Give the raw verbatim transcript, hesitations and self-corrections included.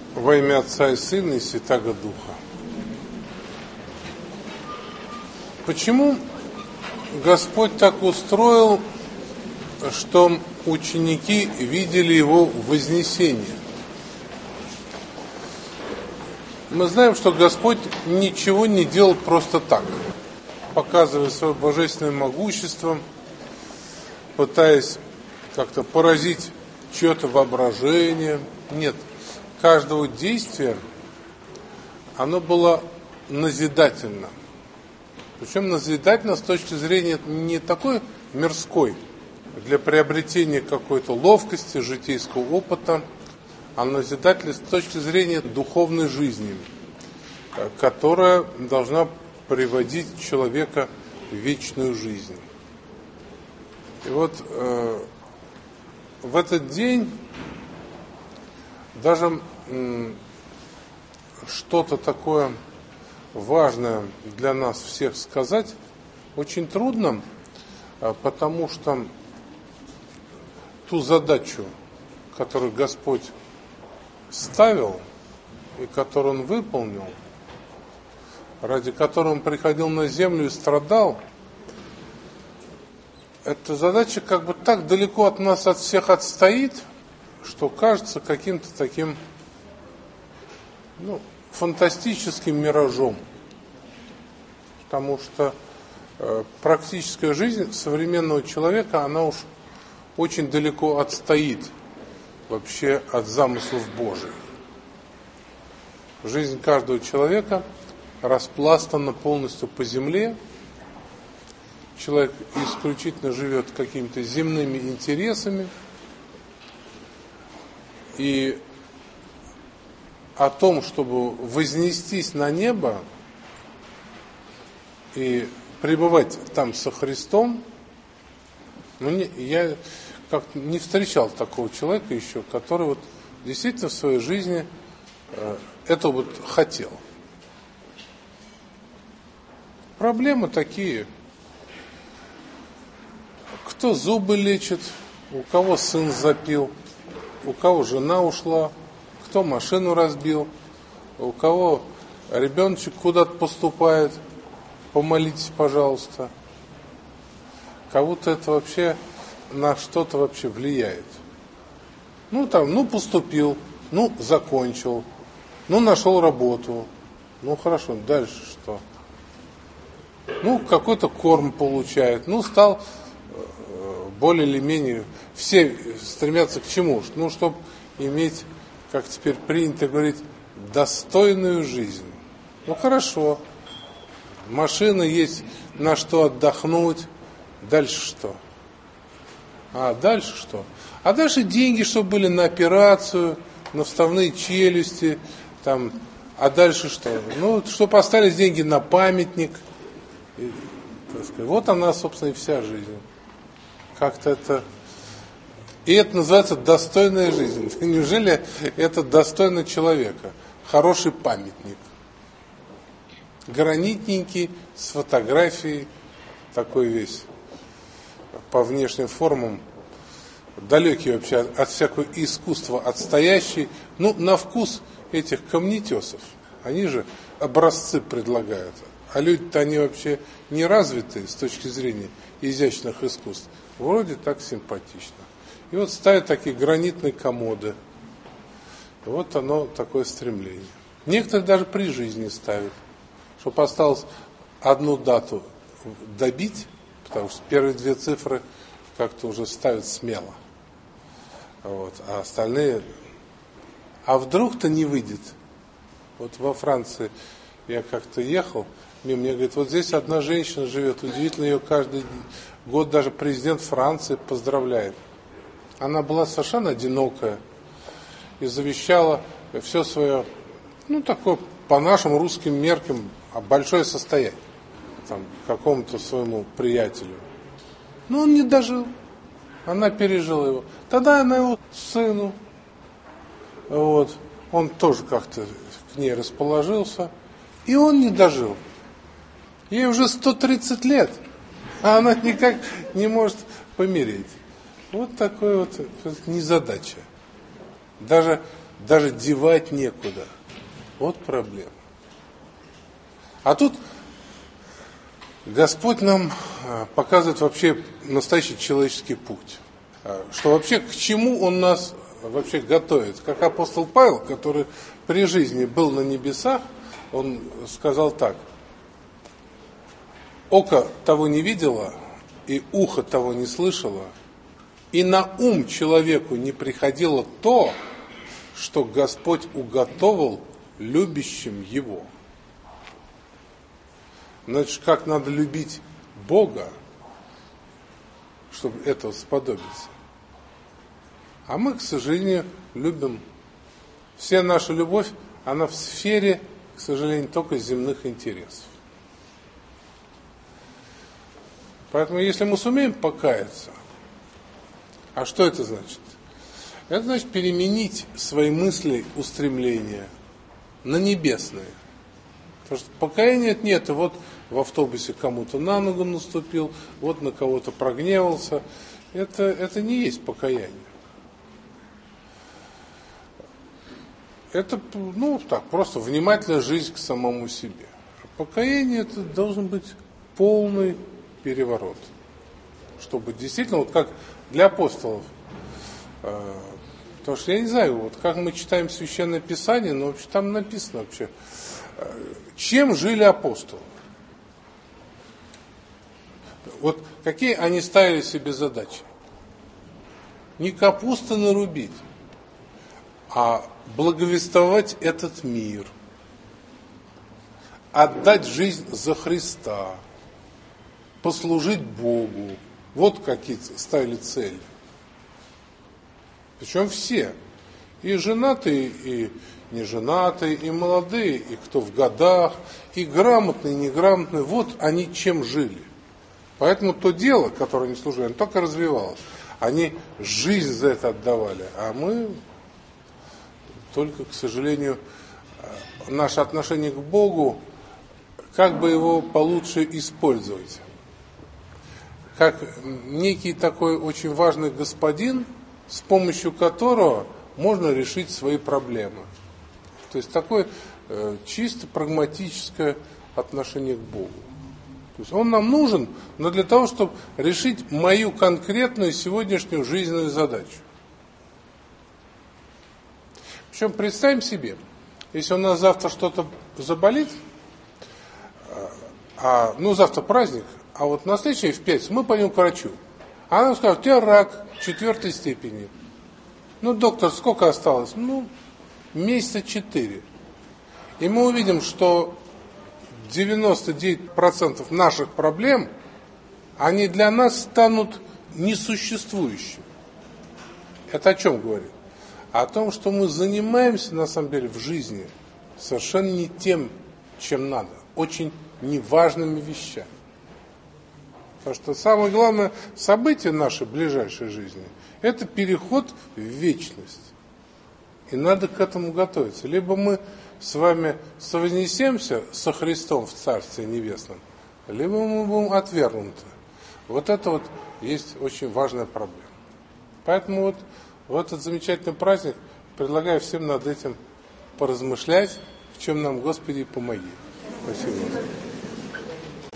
Во имя Отца и Сына и Святаго Духа. Почему Господь так устроил, что ученики видели Его вознесение? Мы знаем, что Господь ничего не делал просто так, показывая свое божественное могущество, пытаясь как-то поразить чье-то воображение. Нет. Каждого действия, оно было назидательно. Причем назидательно с точки зрения не такой мирской, для приобретения какой-то ловкости, житейского опыта, а назидательно с точки зрения духовной жизни, которая должна приводить человека в вечную жизнь. И вот э, в этот день даже м, что-то такое важное для нас всех сказать очень трудно, потому что ту задачу, которую Господь ставил и которую Он выполнил, ради которой Он приходил на землю и страдал, эта задача как бы так далеко от нас, от всех отстоит, что кажется каким-то таким, ну, фантастическим миражом. Потому что э, практическая жизнь современного человека, она уж очень далеко отстоит вообще от замыслов Божьих. Жизнь каждого человека распластана полностью по земле. Человек исключительно живет какими-то земными интересами. И о том, чтобы вознестись на небо и пребывать там со Христом, ну, не, я как-то не встречал такого человека еще, который вот действительно в своей жизни э, это вот хотел. Проблемы такие. Кто зубы лечит, у кого сын запил, у кого жена ушла, кто машину разбил, у кого ребеночек куда-то поступает, помолитесь, пожалуйста. Кого-то это вообще на что-то вообще влияет. Ну там, ну поступил, ну закончил, ну нашел работу, ну хорошо, дальше что? Ну какой-то корм получает, ну стал более или менее, все стремятся к чему? Ну, чтобы иметь, как теперь принято говорить, достойную жизнь. Ну, хорошо. Машина есть, на что отдохнуть. Дальше что? А дальше что? А дальше деньги, чтобы были на операцию, на вставные челюсти. Там. А дальше что? Ну, чтобы остались деньги на памятник. И, так сказать, вот она, собственно, и вся жизнь. Как-то это... И это называется достойная жизнь. Неужели это достойно человека? Хороший памятник. Гранитненький, с фотографией, такой весь, по внешним формам, далекий вообще от всякого искусства, отстоящий. Ну, на вкус этих камнетесов. Они же образцы предлагают. А люди-то они вообще не развитые с точки зрения изящных искусств. Вроде так симпатично. И вот ставят такие гранитные комоды. Вот оно, такое стремление. Некоторые даже при жизни ставят. Чтобы осталось одну дату добить, потому что первые две цифры как-то уже ставят смело. Вот, а остальные... А вдруг-то не выйдет. Вот во Франции я как-то ехал, мимо, мне говорит, вот здесь одна женщина живет, удивительно, ее каждый год даже президент Франции поздравляет. Она была совершенно одинокая и завещала все свое, ну, такое, по нашим русским меркам, большое состояние, там, какому-то своему приятелю. Но он не дожил, она пережила его. Тогда она его сыну, вот, он тоже как-то к ней расположился, и он не дожил. Ей уже сто тридцать лет, а она никак не может помереть. Вот такой вот незадача. Даже даже девать некуда. Вот проблема. А тут Господь нам показывает вообще настоящий человеческий путь. Что вообще к чему Он нас вообще готовит. Как апостол Павел, который при жизни был на небесах, он сказал так: око того не видело, и ухо того не слышало, и на ум человеку не приходило то, что Господь уготовил любящим Его. Значит, как надо любить Бога, чтобы этого сподобиться. А мы, к сожалению, любим. Вся наша любовь, она в сфере, к сожалению, только земных интересов. Поэтому, если мы сумеем покаяться, а что это значит? Это значит переменить свои мысли, устремления на небесные. Потому что покаяния нет, и вот в автобусе кому-то на ногу наступил, вот на кого-то прогневался. Это, это не есть покаяние. Это, ну, так, просто внимательная жизнь к самому себе. Покаяние — это должен быть полный переворот. Чтобы действительно, вот как для апостолов, э, потому что я не знаю, вот как мы читаем Священное Писание, но вообще там написано вообще, э, чем жили апостолы. Вот какие они ставили себе задачи. Не капусты нарубить, а благовествовать этот мир, отдать жизнь за Христа, послужить Богу. Вот какие ставили цели. Причем все. И женатые, и неженатые, и молодые, и кто в годах, и грамотные, и неграмотные. Вот они чем жили. Поэтому то дело, которое они служили, оно только развивалось. Они жизнь за это отдавали, а мы только, к сожалению, наше отношение к Богу, как бы его получше использовать. Как некий такой очень важный господин, с помощью которого можно решить свои проблемы. То есть такое э, чисто прагматическое отношение к Богу. То есть он нам нужен, но для того, чтобы решить мою конкретную сегодняшнюю жизненную задачу. Причем представим себе, если у нас завтра что-то заболит, а, ну завтра праздник, а вот на следующий в пятницу мы пойдем к врачу. А нам скажут: у тебя рак четвертой степени. Ну, доктор, сколько осталось? Ну, месяца четыре. И мы увидим, что девяносто девять процентов наших проблем, они для нас станут несуществующими. Это о чем говорит? О том, что мы занимаемся, на самом деле, в жизни совершенно не тем, чем надо. Очень неважными вещами. Потому что самое главное событие нашей ближайшей жизни – это переход в вечность. И надо к этому готовиться. Либо мы с вами совознесемся со Христом в Царстве Небесном, либо мы будем отвергнуты. Вот это вот есть очень важная проблема. Поэтому вот в этот замечательный праздник предлагаю всем над этим поразмышлять, в чем нам, Господи, помоги. Спасибо.